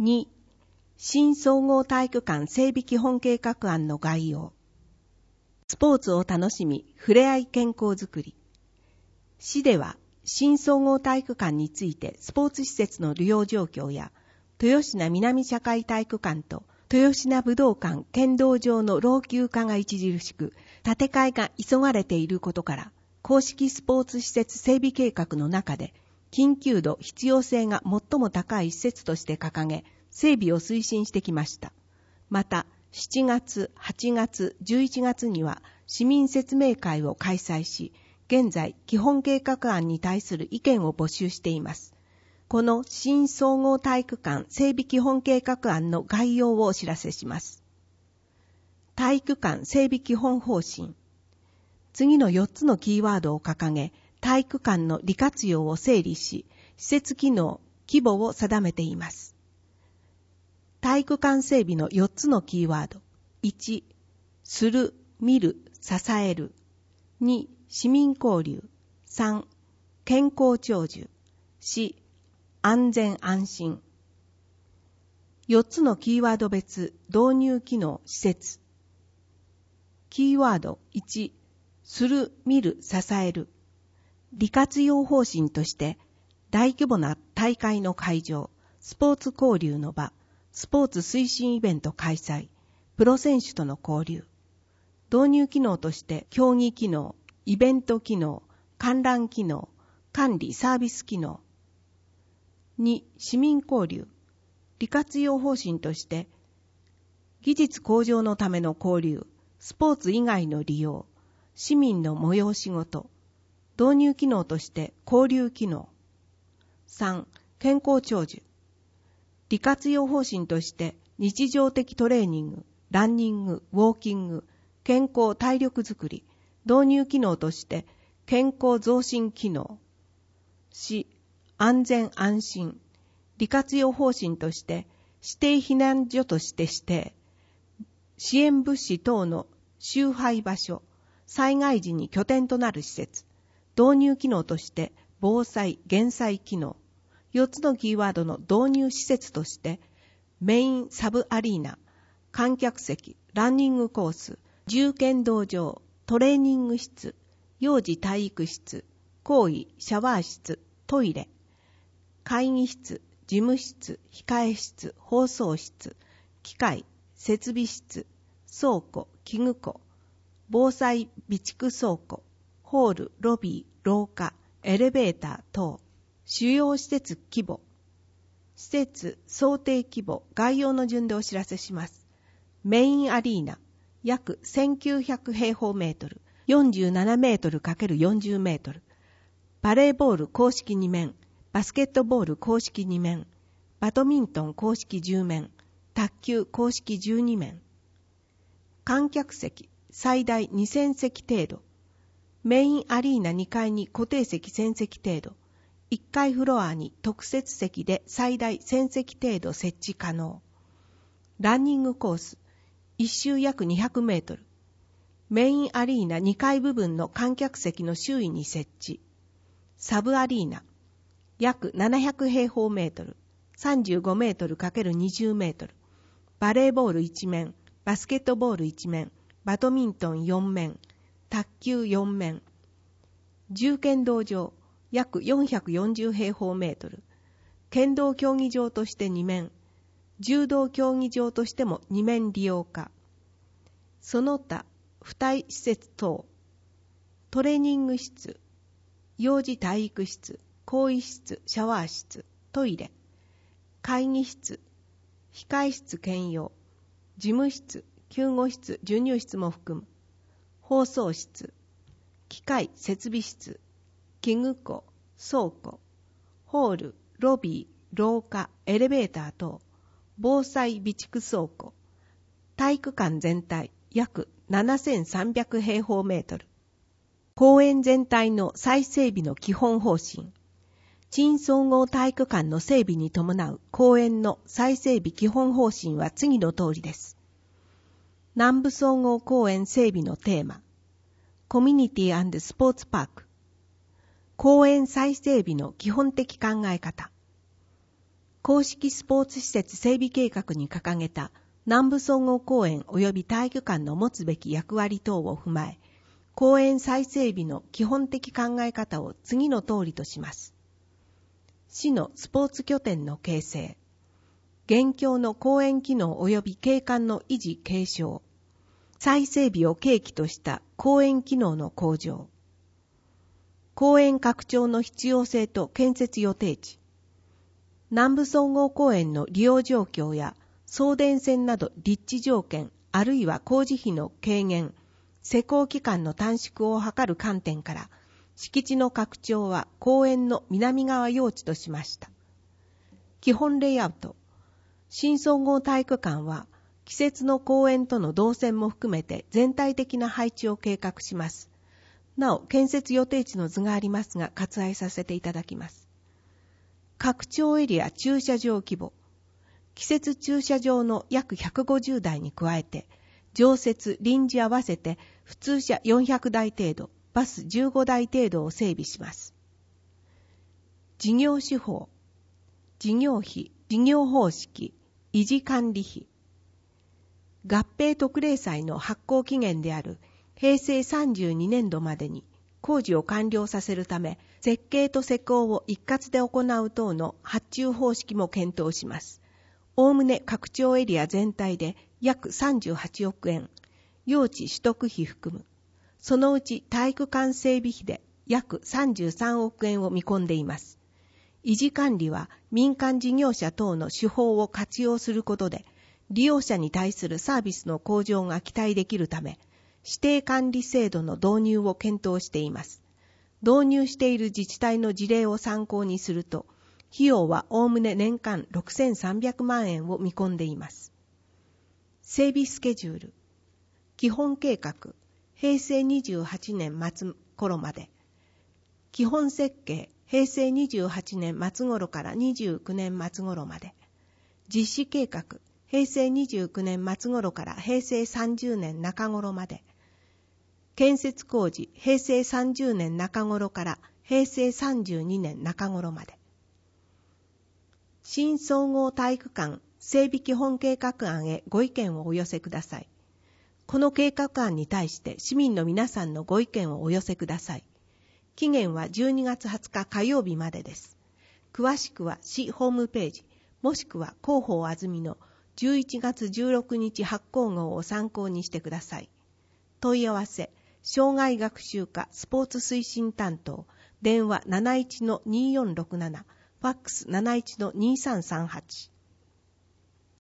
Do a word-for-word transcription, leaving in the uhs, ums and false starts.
に、新総合体育館整備基本計画案の概要。スポーツを楽しみ、ふれあい健康づくり。市では、新総合体育館についてスポーツ施設の利用状況や、豊品南社会体育館と豊品武道館剣道場の老朽化が著しく、建て替えが急がれていることから、公式スポーツ施設整備計画の中で、緊急度必要性が最も高い施設として掲げ、整備を推進してきました。また、しちがつ、はちがつ、じゅういちがつには市民説明会を開催し、現在、基本計画案に対する意見を募集しています。この新総合体育館整備基本計画案の概要をお知らせします。体育館整備基本方針。次のよっつのキーワードを掲げ、体育館の利活用を整理し、施設機能、規模を定めています。体育館整備のよっつのキーワード。いち、する、見る、支える。に、市民交流。さん、健康長寿。よん、安全安心。よっつのキーワード別導入機能施設。キーワードいち、する、見る、支える。利活用方針として、大規模な大会の会場、スポーツ交流の場、スポーツ推進イベント開催、プロ選手との交流。導入機能として、競技機能、イベント機能、観覧機能、管理サービス機能。に、市民交流。利活用方針として、技術向上のための交流、スポーツ以外の利用、市民の催し事。導入機能として交流機能。さん、健康長寿。利活用方針として日常的トレーニング、ランニング、ウォーキング、健康体力づくり。導入機能として健康増進機能。よん、安全安心。利活用方針として指定避難所として指定。支援物資等の集配場所。災害時に拠点となる施設。導入機能として防災・減災機能。よっつのキーワードの導入施設として、メインサブアリーナ、観客席、ランニングコース、重剣道場、トレーニング室、幼児体育室、更衣、シャワー室、トイレ、会議室、事務室、控え室、放送室、機械、設備室、倉庫、器具庫、防災備蓄倉庫、ホール、ロビー、廊下、エレベーター等。主要施設規模。施設想定規模、概要の順でお知らせします。メインアリーナ、約せんきゅうひゃく平方メートル、よんじゅうななメートル かけるよんじゅう メートル。バレーボール公式に面、バスケットボール公式に面、バドミントン公式じゅう面、卓球公式じゅうに面。観客席、最大にせん席程度。メインアリーナにかいに固定席せん席程度。いっかいフロアに特設席で最大せん席程度設置可能。ランニングコース、一周約にひゃくメートル。メインアリーナにかい部分の観客席の周囲に設置。サブアリーナ、約ななひゃく平方メートル、さんじゅうごメートル かけるにじゅう メートル。バレーボールいち面、バスケットボールいち面、バドミントンよん面、卓球よん面。重剣道場、約よんひゃくよんじゅう平方メートル。剣道競技場としてに面。柔道競技場としてもに面利用可。その他、付帯施設等。トレーニング室、幼児体育室、更衣室、シャワー室、トイレ、会議室、控え室兼用、事務室、救護室、授乳室も含む。放送室、機械設備室、器具庫、倉庫、ホール、ロビー、廊下、エレベーター等、防災備蓄倉庫、体育館全体約ななせんさんびゃく平方メートル。公園全体の再整備の基本方針。新総合体育館の整備に伴う公園の再整備基本方針は次の通りです。南部総合公園整備のテーマ。コミュニティ&スポーツパーク。公園再整備の基本的考え方。 公式スポーツ施設整備計画に掲げた南部総合公園及び体育館の持つべき役割等を踏まえ、公園再整備の基本的考え方を次の通りとします。市のスポーツ拠点の形成、現況の公園機能及び景観の維持継承、再整備を契機とした公園機能の向上、公園拡張の必要性と建設予定地、南部総合公園の利用状況や送電線など立地条件あるいは工事費の軽減、施工期間の短縮を図る観点から、敷地の拡張は公園の南側用地としました。基本レイアウト。新総合体育館は、季節の公園との動線も含めて全体的な配置を計画します。なお、建設予定地の図がありますが、割愛させていただきます。拡張エリア駐車場規模。季節駐車場の約ひゃくごじゅうだいに加えて、常設、臨時合わせて普通車よんひゃくだい程度、バスじゅうごだい程度を整備します。事業手法、事業費、事業方式、維持管理費。合併特例債の発行期限であるへいせいさんじゅうにねんどまでに工事を完了させるため、設計と施工を一括で行う等の発注方式も検討します。おおむね拡張エリア全体で約さんじゅうはちおくえん、用地取得費含む。そのうち体育館整備費で約さんじゅうさんおくえんを見込んでいます。維持管理は民間事業者等の手法を活用することで、利用者に対するサービスの向上が期待できるため、指定管理制度の導入を検討しています。導入している自治体の事例を参考にすると、費用はおおむね年間ろくせんさんびゃくまんえんを見込んでいます。整備スケジュール。基本計画、へいせいにじゅうはちねん末頃まで。基本設計、へいせいにじゅうはちねん末頃からにじゅうきゅうねん末頃まで。実施計画、へいせいにじゅうきゅうねん末頃からへいせいさんじゅうねん中頃まで。建設工事、へいせいさんじゅうねん中頃からへいせいさんじゅうにねん中頃まで。新総合体育館整備基本計画案へご意見をお寄せください。この計画案に対して市民の皆さんのご意見をお寄せください。期限はじゅうにがつはつか火曜日までです。詳しくは市ホームページ、もしくは広報あずみのじゅういちがつじゅうろくにち発行号を参考にしてください。問い合わせ、障害学習課スポーツ推進担当、電話 なないちのにーよんろくなな、ファックス なないちのにーさんさんはち。